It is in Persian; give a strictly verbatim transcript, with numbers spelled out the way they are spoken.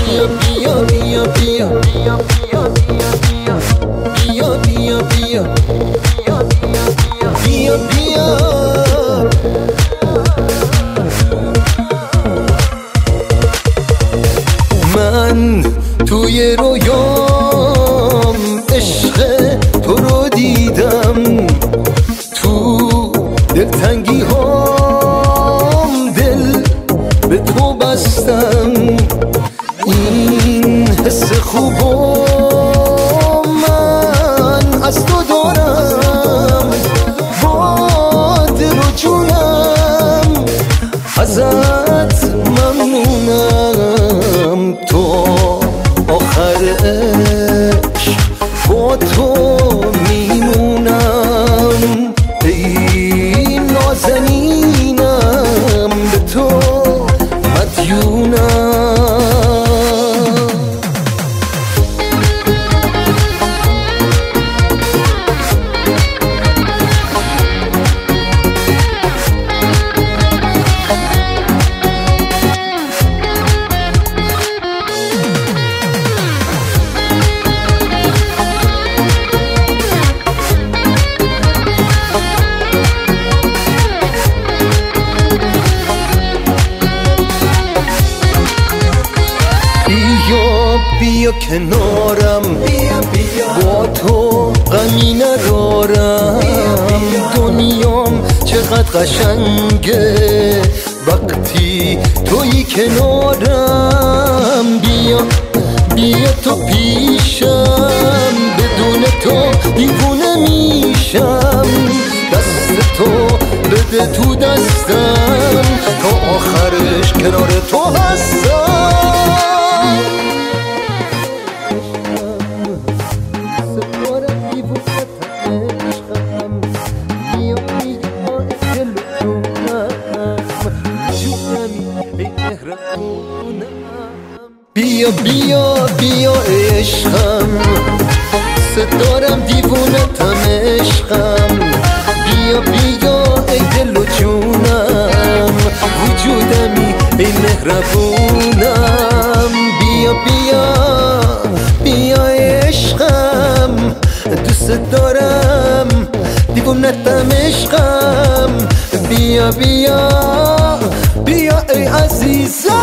بیا بیا بیا بیا بیا بیا بیا بیا بیا بیا بیا من توی رویام عشق تو رو دیدم، تو دلتنگی هام دل به تو بستم. این حس خوبو من از تو دارم، با دل و جونم ازت ممنونم. تو آخرش با تو میمونم، ای نازنینم به تو مدیونم. بیا بیا کنارم، بیا بیا با تو غمی ندارم. دنیام چقدر قشنگه وقتی تویی کنارم. بیا بیا تو پیشم، بدون تو دیوونه میشم. دست تو بده تو دستم، تا آخرش کنار تو هستم. بیا بیا بیا عشقم، ستارم دیوونتم عشقم. بیا بیا ای دل و جونم، وجودمی ای مهربونم. بیا بیا بیا عشقم، دوست دارم دیوونتم عشقم. بیا بیا بیا ای عزیزم.